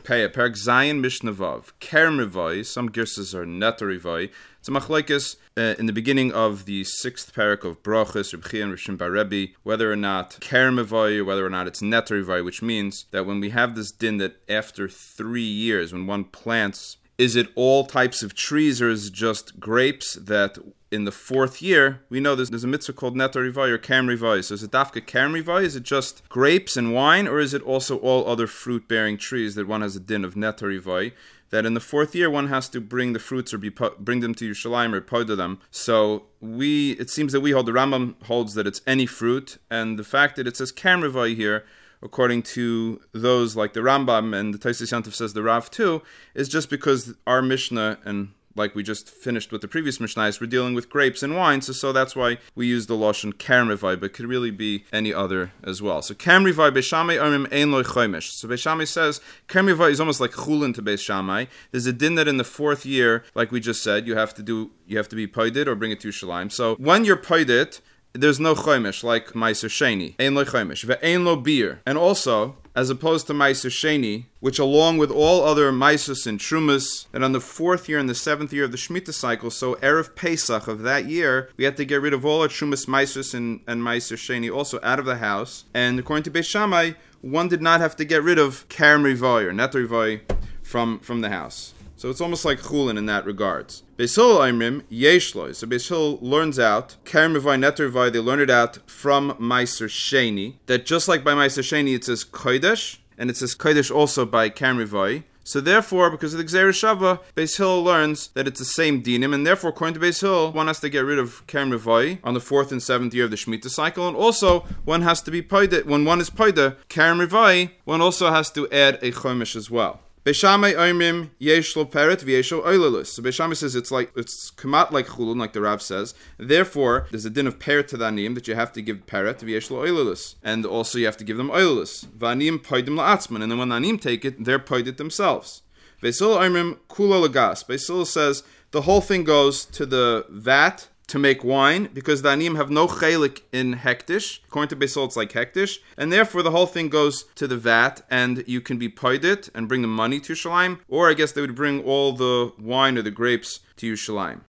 Peya, Perek Zayin Mishnah Vav. Kerem Rivai, some girsas are Netar Rivai. It's a machlokes in the beginning of the 6th parak of Brachos, Reb Chia and Rishon Bar Rebbe, whether or not Kerem Rivai or whether or not it's Netar Rivai, which means that when we have this din that after 3 years, when one plants, is it all types of trees or is it just grapes that in the 4th year, we know there's a mitzvah called Netar Rivai or Kerem Rivai. So is it dafka Kerem Rivai? Is it just grapes and wine, or is it also all other fruit-bearing trees that one has a din of Netar Rivai? That in the 4th year one has to bring the fruits or bring them to Yerushalayim or poda them. So it seems that we hold, the Rambam holds that it's any fruit, and the fact that it says Kerem Rivai here, according to those like the Rambam and the Tosfos Yontif says the Rav too, is just because our Mishnah, and like we just finished with the previous Mishnahs, we're dealing with grapes and wine, so that's why we use the Lashon Kerem Rivai, but it could really be any other as well. So Kerem Rivai, Beis Shammai Omrim Ein Lo Chomesh. So Beis Shammai says, Kerem Rivai is almost like Chulin to Beis Shammai. There's a din that in the 4th year, like we just said, you have to be paided or bring it to Yerushalayim. So when you're paided, there's no chomesh like Meiser Sheni. Ein lo chomesh. Ve'ein lo beer. And also, as opposed to Meiser Sheni, which along with all other Meisus and Trumas, that on the 4th year and the 7th year of the Shemitah cycle, so Erev Pesach of that year, we had to get rid of all our Trumas, Meisus, and Meiser Sheni also out of the house. And according to Beis Shammai, one did not have to get rid of Kerem Rivai or Netar Rivai from the house. So it's almost like Chulin in that regards. Beis Hillel Oimrim Yesh Lo. So Beis Hillel learns out Kerem Rivai, Netar Rivai. They learn it out from Meiser Sheni. That just like by Meiser Sheni, it says Kodesh, and it says Kodesh also by Kerem Rivai. So therefore, because of the Gzeira Shava, Beis Hillel learns that it's the same dinim, and therefore, according to Beis Hillel, one has to get rid of Kerem Rivai on the 4th and 7th year of the Shemitah cycle, and also one has to be paida. When one is paida Kerem Rivai, one also has to add a chomesh as well. Beis Shammai Oimrim Yesh Lo Peret V'Yesh Lo Oilelus. So Beis Shammai says it's kamat like Chulun, like the Rav says. Therefore, there's a din of peret to the anim that you have to give peret V'Yesh Lo Oilelus, and also you have to give them oilelus. V'anim poidim la'atzman, and then when the anim take it, they're poided themselves. Beis Hillel Oimrim Kula Lagas. Beis Hillel says the whole thing goes to the vat to make wine, because the anim have no chelik in hektish. According to Beis Hillel, it's like hektish, and therefore the whole thing goes to the vat, and you can be paidit and bring the money to Yerushalayim, or I guess they would bring all the wine or the grapes to Yerushalayim.